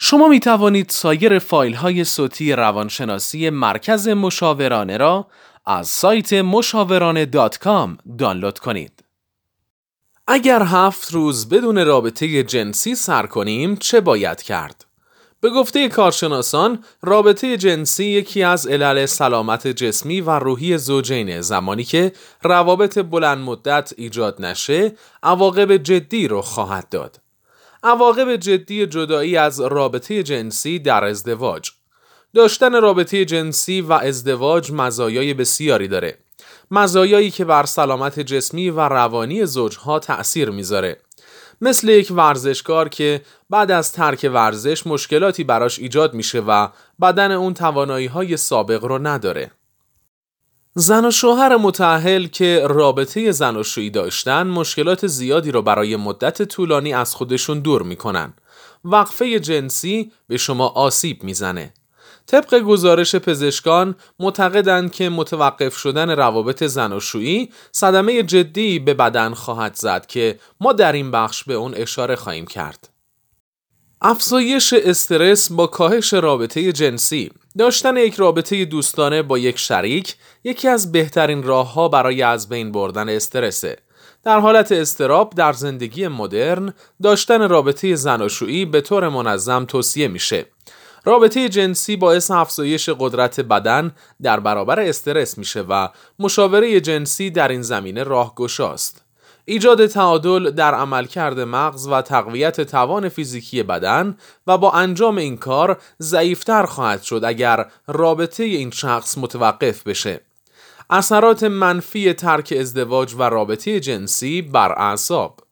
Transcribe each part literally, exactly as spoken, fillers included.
شما می توانید سایر فایل های صوتی روانشناسی مرکز مشاورانه را از سایت مشاورانه دات کام دانلود کنید. اگر هفت روز بدون رابطه جنسی سر کنیم چه باید کرد؟ به گفته کارشناسان، رابطه جنسی یکی از علل سلامت جسمی و روحی زوجینه. زمانی که روابط بلند مدت ایجاد نشه، عواقب جدی رو خواهد داد. عواقب جدی جدایی از رابطه جنسی در ازدواج. داشتن رابطه جنسی و ازدواج مزایای بسیاری داره. مزایایی که بر سلامت جسمی و روانی زوجها تأثیر میذاره. مثل یک ورزشکار که بعد از ترک ورزش مشکلاتی براش ایجاد میشه و بدن اون توانایی‌های سابق رو نداره. زن و شوهر متأهل که رابطه زناشویی داشتن مشکلات زیادی رو برای مدت طولانی از خودشون دور میکنن. وقفه جنسی به شما آسیب میزنه. طبق گزارش پزشکان معتقدند که متوقف شدن روابط زناشویی صدمه جدی به بدن خواهد زد که ما در این بخش به اون اشاره خواهیم کرد. افزایش استرس با کاهش رابطه جنسی. داشتن یک رابطه دوستانه با یک شریک یکی از بهترین راه‌ها برای از بین بردن استرسه. در حالت اضطراب در زندگی مدرن، داشتن رابطه زناشویی به طور منظم توصیه میشه. رابطه جنسی باعث افزایش قدرت بدن در برابر استرس میشه و مشاوره جنسی در این زمینه راهگشاست. ایجاد تعادل در عملکرد مغز و تقویت توان فیزیکی بدن و با انجام این کار ضعیفتر خواهد شد اگر رابطه این شخص متوقف بشه. اثرات منفی ترک ازدواج و رابطه جنسی بر اعصاب.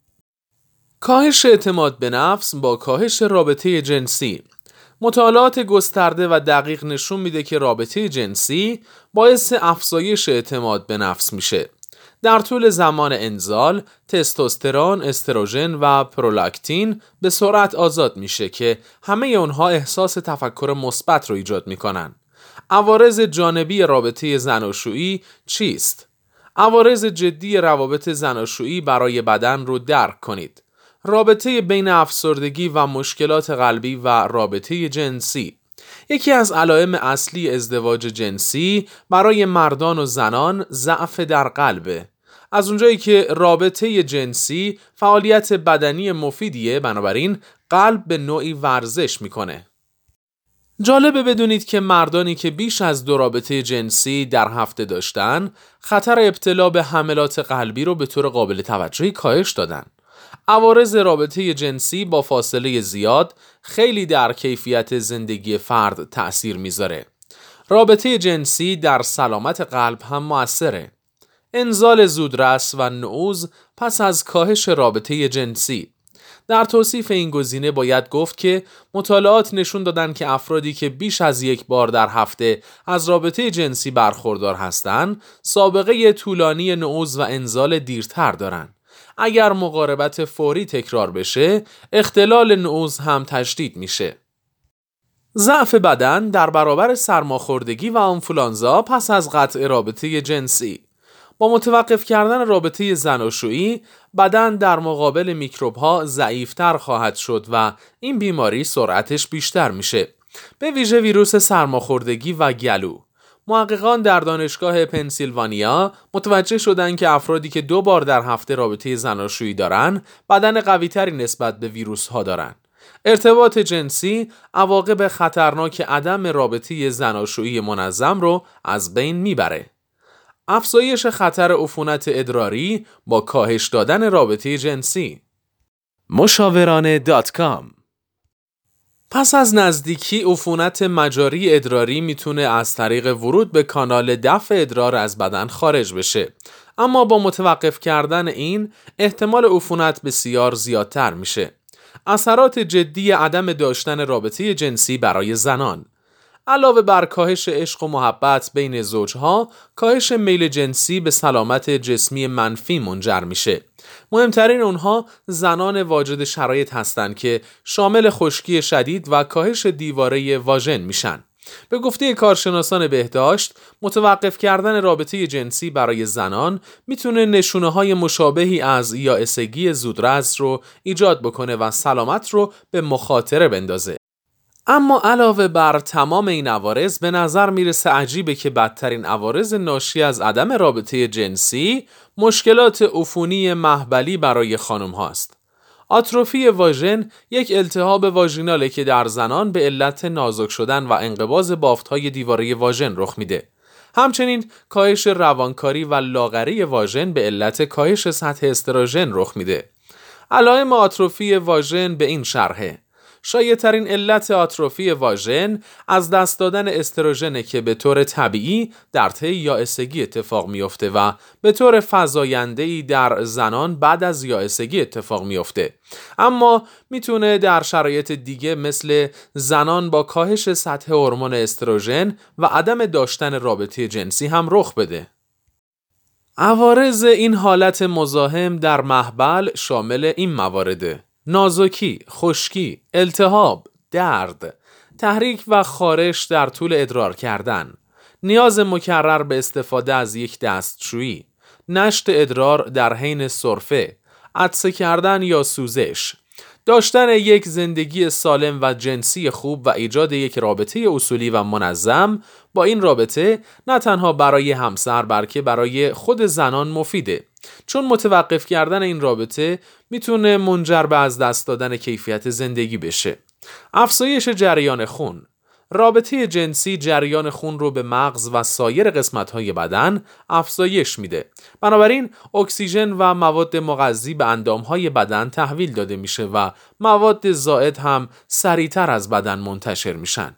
کاهش اعتماد به نفس با کاهش رابطه جنسی. مطالعات گسترده و دقیق نشون میده که رابطه جنسی باعث افزایش اعتماد به نفس میشه. در طول زمان انزال، تستوسترون، استروژن و پرولاکتین به سرعت آزاد میشه که همه اونها احساس تفکر مثبت رو ایجاد میکنن. عوارض جانبی رابطه زناشویی چیست؟ عوارض جدی روابط زناشویی برای بدن رو درک کنید. رابطه بین افسردگی و مشکلات قلبی و رابطه جنسی. یکی از علائم اصلی ازدواج جنسی برای مردان و زنان ضعف در قلبه. از اونجایی که رابطه جنسی فعالیت بدنی مفیدیه، بنابراین قلب به نوعی ورزش میکنه. جالبه بدونید که مردانی که بیش از دو رابطه جنسی در هفته داشتن، خطر ابتلا به حملات قلبی رو به طور قابل توجهی کاهش دادن. عوارض رابطه جنسی با فاصله زیاد خیلی در کیفیت زندگی فرد تأثیر میذاره. رابطه جنسی در سلامت قلب هم مؤثره. انزال زودرس و نعوذ پس از کاهش رابطه جنسی. در توصیف این گزینه باید گفت که مطالعات نشون دادن که افرادی که بیش از یک بار در هفته از رابطه جنسی برخوردار هستند، سابقه طولانی نعوذ و انزال دیرتر دارن. اگر مقاربت فوری تکرار بشه، اختلال نعوذ هم تشدید میشه. ضعف بدن در برابر سرماخوردگی و آنفولانزا پس از قطع رابطه جنسی. با متوقف کردن رابطه زناشویی، بدن در مقابل میکروب‌ها ضعیف‌تر خواهد شد و این بیماری سرعتش بیشتر میشه. به ویژه ویروس سرماخوردگی و گلو. محققان در دانشگاه پنسیلوانیا متوجه شدند که افرادی که دو بار در هفته رابطه زناشویی دارن، بدن قوی‌تری نسبت به ویروس‌ها دارن. ارتباط جنسی عواقب خطرناک عدم رابطه زناشویی منظم رو از بین میبره. افزایش خطر عفونت ادراری با کاهش دادن رابطه جنسی. مشاورانه دات کام. پس از نزدیکی عفونت مجاری ادراری میتونه از طریق ورود به کانال دفع ادرار از بدن خارج بشه، اما با متوقف کردن این احتمال عفونت بسیار زیادتر میشه. اثرات جدی عدم داشتن رابطه جنسی برای زنان. علاوه بر کاهش عشق و محبت بین زوجها، کاهش میل جنسی به سلامت جسمی منفی منجر میشه. مهمترین اونها زنان واجد شرایط هستند که شامل خشکی شدید و کاهش دیواره واژن میشن. به گفته کارشناسان بهداشت، متوقف کردن رابطه جنسی برای زنان میتونه نشونه‌های مشابهی از یائسگی زودرس رو ایجاد بکنه و سلامت رو به مخاطره بندازه. اما علاوه بر تمام این عوارض به نظر میرسه عجیبه که بدترین عوارض ناشی از عدم رابطه جنسی مشکلات عفونی مهبلی برای خانم هاست. آتروفی واژن یک التهاب واژیناله که در زنان به علت نازک شدن و انقباض بافت‌های دیواره واژن رخ میده. همچنین کاهش روانکاری و لاغری واژن به علت کاهش سطح استروژن رخ میده. علائم آتروفی واژن به این شرحه: شایع‌ترین علت آتروفی واژن از دست دادن استروژن که به طور طبیعی در طی یائسگی اتفاق میفته و به طور فزاینده‌ای در زنان بعد از یائسگی اتفاق میفته، اما میتونه در شرایط دیگه مثل زنان با کاهش سطح هورمون استروژن و عدم داشتن رابطه جنسی هم رخ بده. عوارض این حالت مزاحم در مهبل شامل این موارده: نازکی، خشکی، التهاب، درد، تحریک و خارش در طول ادرار کردن، نیاز مکرر به استفاده از یک دستشویی، نشت ادرار در حین سرفه، عطسه کردن یا سوزش، داشتن یک زندگی سالم و جنسی خوب و ایجاد یک رابطه اصولی و منظم. با این رابطه نه تنها برای همسر بلکه برای خود زنان مفیده، چون متوقف کردن این رابطه میتونه منجر به از دست دادن کیفیت زندگی بشه. افزایش جریان خون. رابطه جنسی جریان خون رو به مغز و سایر قسمت‌های بدن افزایش میده. بنابراین اکسیژن و مواد مغذی به اندام‌های بدن تحویل داده میشه و مواد زائد هم سریعتر از بدن منتشر میشن.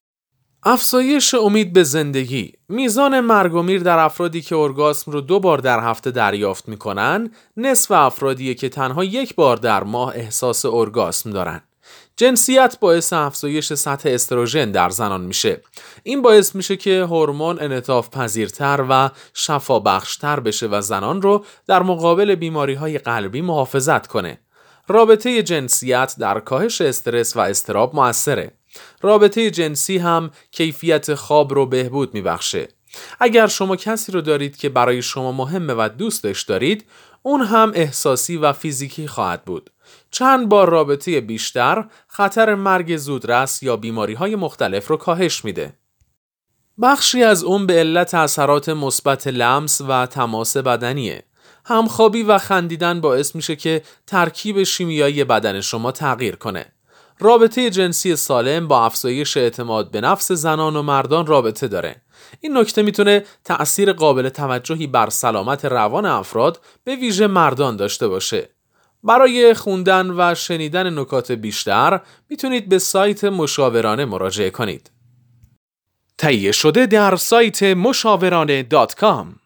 افزایش امید به زندگی. میزان مرگ و میر در افرادی که ارگاسم رو دو بار در هفته دریافت میکنن نصف افرادیه که تنها یک بار در ماه احساس ارگاسم دارن. جنسیت باعث افزایش سطح استروژن در زنان میشه. این باعث میشه که هورمون انعطاف پذیرتر و شفابخشتر بشه و زنان رو در مقابل بیماری‌های قلبی محافظت کنه. رابطه جنسیت در کاهش استرس و اضطراب مؤثره. رابطه جنسی هم کیفیت خواب رو بهبود میبخشه. اگر شما کسی رو دارید که برای شما مهمه و دوستش دارید، اون هم احساسی و فیزیکی خواهد بود. چند بار رابطه بیشتر خطر مرگ زودرس یا بیماری‌های مختلف رو کاهش میده. بخشی از اون به علت اثرات مثبت لمس و تماس بدنیه. همخوابی و خندیدن باعث میشه که ترکیب شیمیایی بدن شما تغییر کنه. رابطه جنسی سالم با افزایش اعتماد به نفس زنان و مردان رابطه داره. این نکته میتونه تأثیر قابل توجهی بر سلامت روان افراد به ویژه مردان داشته باشه. برای خوندن و شنیدن نکات بیشتر میتونید به سایت مشاورانه مراجعه کنید. تهیه شده در سایت مشاورانه دات کام.